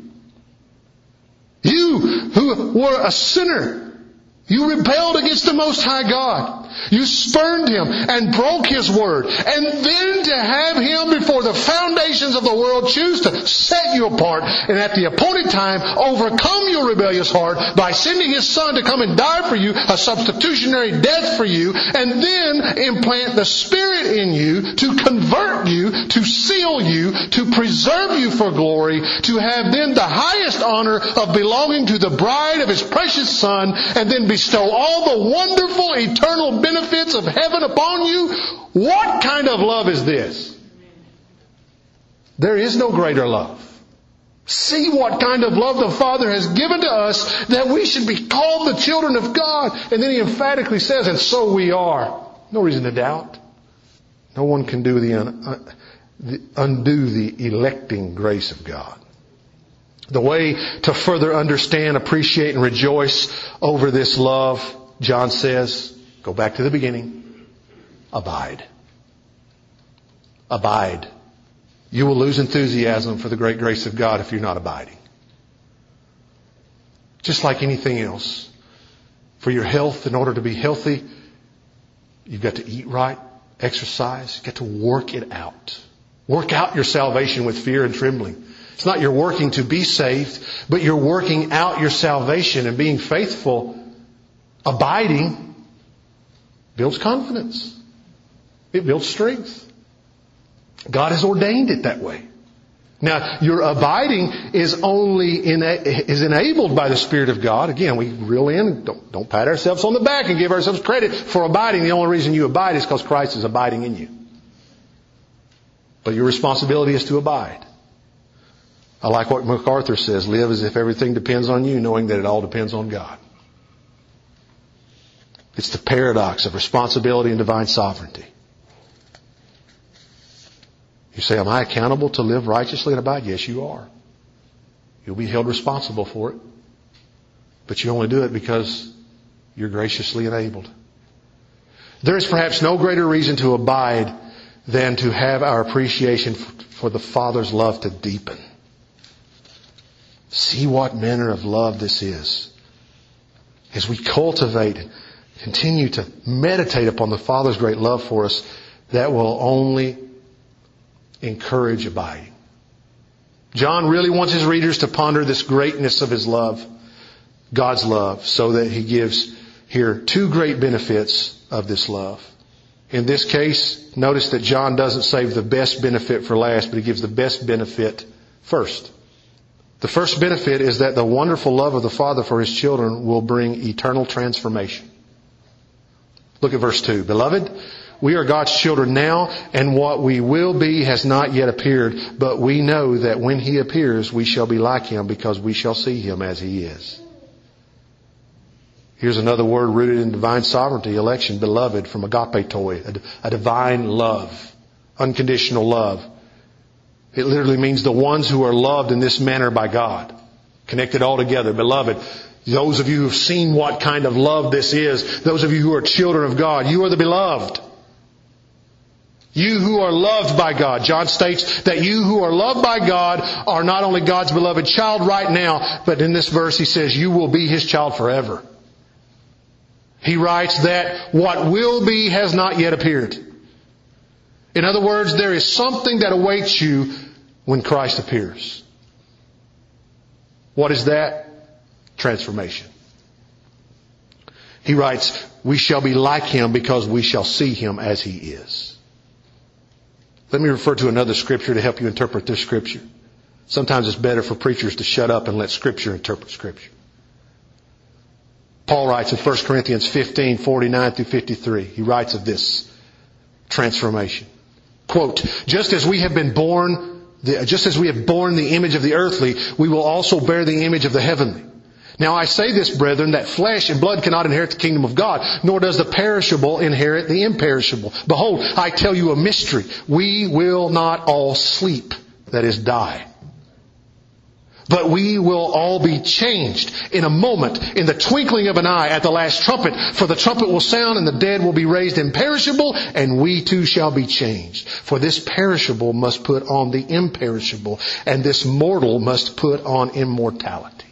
You who were a sinner. You rebelled against the Most High God. You spurned Him and broke His word. And then to have Him before the foundations of the world choose to set you apart and at the appointed time overcome your rebellious heart by sending His Son to come and die for you, a substitutionary death for you, and then implant the Spirit in you to convert you, to seal you, to preserve you for glory, to have then the highest honor of belonging to the bride of His precious Son, and then bestow all the wonderful eternal benefits of heaven upon you. What kind of love is this? There is no greater love. See what kind of love the Father has given to us that we should be called the children of God. And then He emphatically says, and so we are. No reason to doubt. No one can do the, un- uh, the undo the electing grace of God. The way to further understand, appreciate, and rejoice over this love, John says, go back to the beginning. Abide. Abide. You will lose enthusiasm for the great grace of God if you're not abiding. Just like anything else. For your health, in order to be healthy, you've got to eat right, exercise, you've got to work it out. Work out your salvation with fear and trembling. It's not you're working to be saved, but you're working out your salvation and being faithful. Abiding builds confidence. It builds strength. God has ordained it that way. Now, your abiding is only in, is enabled by the Spirit of God. Again, we reel in, don't, don't pat ourselves on the back and give ourselves credit for abiding. The only reason you abide is because Christ is abiding in you. But your responsibility is to abide. I like what MacArthur says, live as if everything depends on you, knowing that it all depends on God. It's the paradox of responsibility and divine sovereignty. You say, am I accountable to live righteously and abide? Yes, you are. You'll be held responsible for it. But you only do it because you're graciously enabled. There is perhaps no greater reason to abide than to have our appreciation for the Father's love to deepen. See what manner of love this is. As we cultivate and continue to meditate upon the Father's great love for us, that will only encourage abiding. John really wants his readers to ponder this greatness of his love, God's love, so that he gives here two great benefits of this love. In this case, notice that John doesn't save the best benefit for last, but he gives the best benefit first. The first benefit is that the wonderful love of the Father for His children will bring eternal transformation. Look at verse two. Beloved, we are God's children now, and what we will be has not yet appeared, but we know that when He appears, we shall be like Him because we shall see Him as He is. Here's another word rooted in divine sovereignty, election, beloved, from agapetoi, a, a divine love, unconditional love. It literally means the ones who are loved in this manner by God. Connected all together. Beloved, those of you who have seen what kind of love this is, those of you who are children of God, you are the beloved. You who are loved by God. John states that you who are loved by God are not only God's beloved child right now, but in this verse he says you will be His child forever. He writes that what will be has not yet appeared. In other words, there is something that awaits you when Christ appears. What is that? Transformation. He writes, we shall be like Him because we shall see Him as He is. Let me refer to another scripture to help you interpret this scripture. Sometimes it's better for preachers to shut up and let Scripture interpret Scripture. Paul writes in First Corinthians fifteen, forty-nine through fifty-three. He writes of this transformation. Quote, just as we have been born, just as we have borne the image of the earthly, we will also bear the image of the heavenly. Now I say this, brethren, that flesh and blood cannot inherit the kingdom of God, nor does the perishable inherit the imperishable. Behold, I tell you a mystery. We will not all sleep, that is, die. But we will all be changed in a moment, in the twinkling of an eye, at the last trumpet. For the trumpet will sound, and the dead will be raised imperishable, and we too shall be changed. For this perishable must put on the imperishable, and this mortal must put on immortality.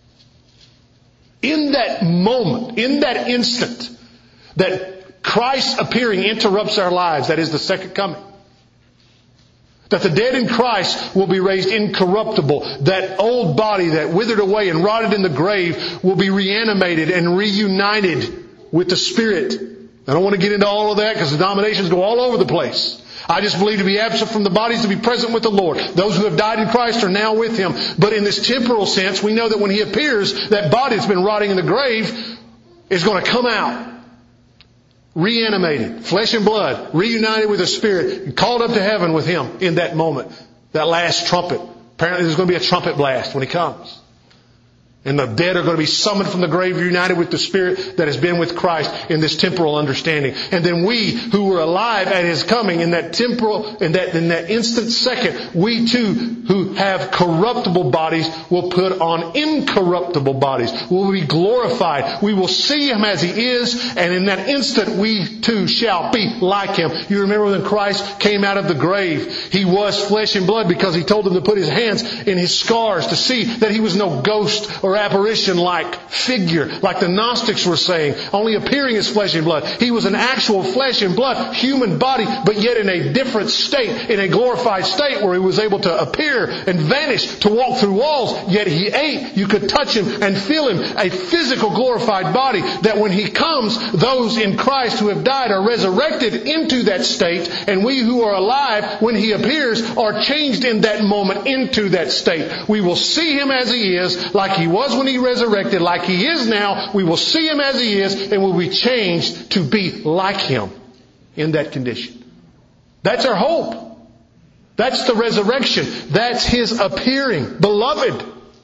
In that moment, in that instant, that Christ appearing interrupts our lives, that is the second coming. That the dead in Christ will be raised incorruptible. That old body that withered away and rotted in the grave will be reanimated and reunited with the Spirit. I don't want to get into all of that because the denominations go all over the place. I just believe to be absent from the bodies to be present with the Lord. Those who have died in Christ are now with Him. But in this temporal sense, we know that when He appears, that body that's been rotting in the grave is going to come out. reanimated, flesh and blood, reunited with the Spirit, and called up to heaven with Him in that moment. That last trumpet. Apparently there's going to be a trumpet blast when He comes. And the dead are going to be summoned from the grave, united with the Spirit that has been with Christ in this temporal understanding. And then we who were alive at His coming in that temporal, in that, in that instant second, we too who have corruptible bodies will put on incorruptible bodies. We will be glorified. We will see Him as He is, and in that instant we too shall be like Him. You remember when Christ came out of the grave, He was flesh and blood because He told them to put His hands in His scars to see that He was no ghost or apparition-like figure, like the Gnostics were saying, only appearing as flesh and blood. He was an actual flesh and blood, human body, but yet in a different state, in a glorified state where He was able to appear and vanish, to walk through walls, yet He ate. You could touch Him and feel Him, a physical glorified body, that when He comes, those in Christ who have died are resurrected into that state, and we who are alive, when He appears, are changed in that moment into that state. We will see Him as He is, like He was when He resurrected, like He is now. We will see Him as He is, and we'll be changed to be like Him in that condition. That's our hope. That's the resurrection. That's His appearing. Beloved,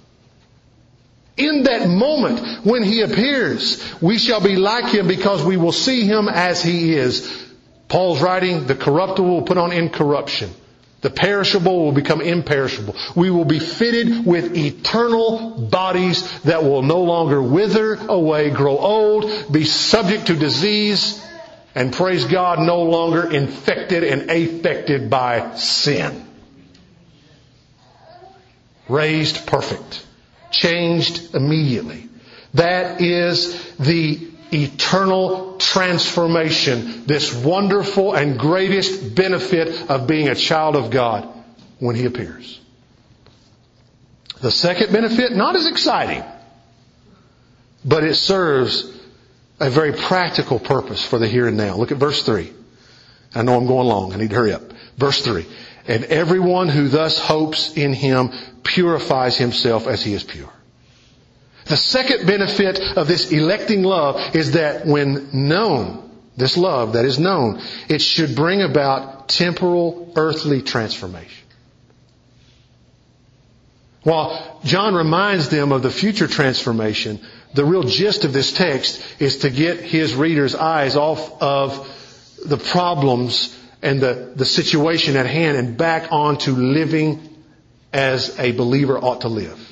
in that moment when He appears, we shall be like Him because we will see Him as He is. Paul's writing, the corruptible will put on incorruption. The perishable will become imperishable. We will be fitted with eternal bodies that will no longer wither away, grow old, be subject to disease, and praise God, no longer infected and affected by sin. Raised perfect. Changed immediately. That is the eternal transformation, this wonderful and greatest benefit of being a child of God when He appears. The second benefit, not as exciting, but it serves a very practical purpose for the here and now. Look at verse three. I know I'm going long. I need to hurry up. Verse three. And everyone who thus hopes in Him purifies himself as He is pure. The second benefit of this electing love is that when known, this love that is known, it should bring about temporal, earthly transformation. While John reminds them of the future transformation, the real gist of this text is to get his readers' eyes off of the problems and the, the situation at hand and back onto living as a believer ought to live.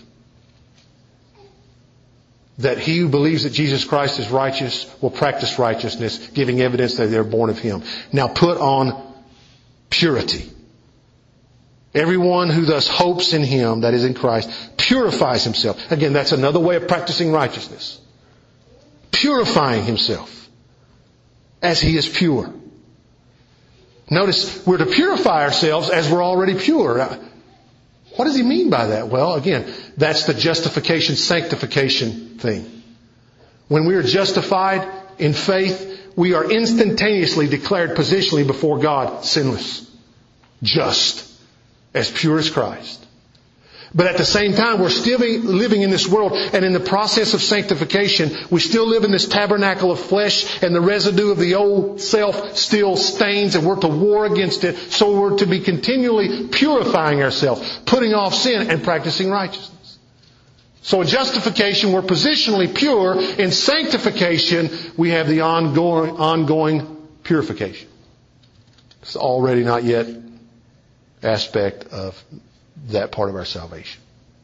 That he who believes that Jesus Christ is righteous will practice righteousness, giving evidence that they're born of Him. Now put on purity. Everyone who thus hopes in Him, that is in Christ, purifies himself. Again, that's another way of practicing righteousness. Purifying himself as he is pure. Notice, we're to purify ourselves as we're already pure. What does he mean by that? Well, again, that's the justification, sanctification thing. When we are justified in faith, we are instantaneously declared positionally before God sinless, just, as pure as Christ. But at the same time, we're still living in this world, and in the process of sanctification, we still live in this tabernacle of flesh, and the residue of the old self still stains, and we're to war against it. So we're to be continually purifying ourselves, putting off sin, and practicing righteousness. So in justification, we're positionally pure. In sanctification, we have the ongoing, ongoing purification. It's already not yet aspect of that part of our salvation.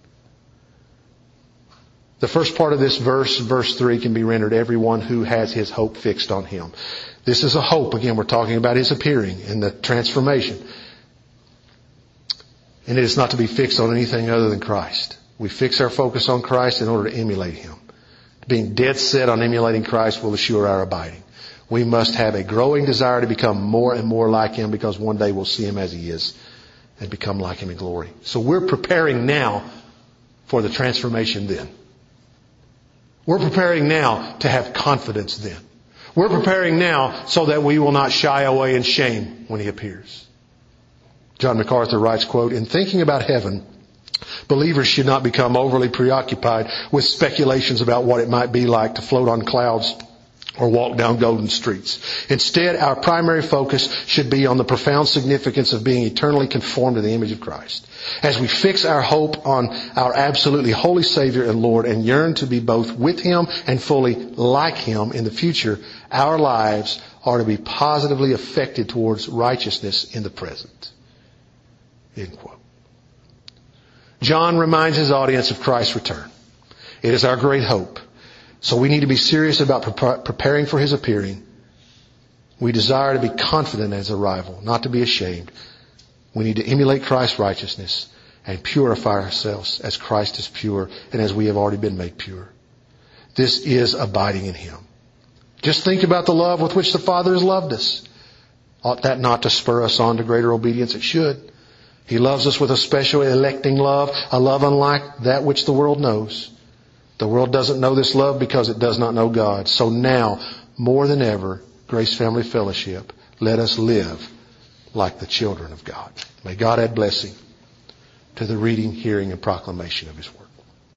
The first part of this verse, verse three, can be rendered everyone who has his hope fixed on Him. This is a hope. Again, we're talking about His appearing and the transformation. And it is not to be fixed on anything other than Christ. We fix our focus on Christ in order to emulate Him. Being dead set on emulating Christ will assure our abiding. We must have a growing desire to become more and more like Him, because one day we'll see Him as He is and become like Him in glory. So we're preparing now for the transformation then. We're preparing now to have confidence then. We're preparing now so that we will not shy away in shame when He appears. John MacArthur writes, quote, "In thinking about heaven, believers should not become overly preoccupied with speculations about what it might be like to float on clouds or walk down golden streets. Instead, our primary focus should be on the profound significance of being eternally conformed to the image of Christ. As we fix our hope on our absolutely holy Savior and Lord and yearn to be both with Him and fully like Him in the future, our lives are to be positively affected towards righteousness in the present. End quote. John reminds his audience of Christ's return. It is our great hope. So we need to be serious about pre- preparing for His appearing. We desire to be confident at His arrival, not to be ashamed. We need to emulate Christ's righteousness and purify ourselves as Christ is pure and as we have already been made pure. This is abiding in Him. Just think about the love with which the Father has loved us. Ought that not to spur us on to greater obedience? It should. He loves us with a special electing love, a love unlike that which the world knows. The world doesn't know this love because it does not know God. So now, more than ever, Grace Family Fellowship, let us live like the children of God. May God add blessing to the reading, hearing, and proclamation of His Word.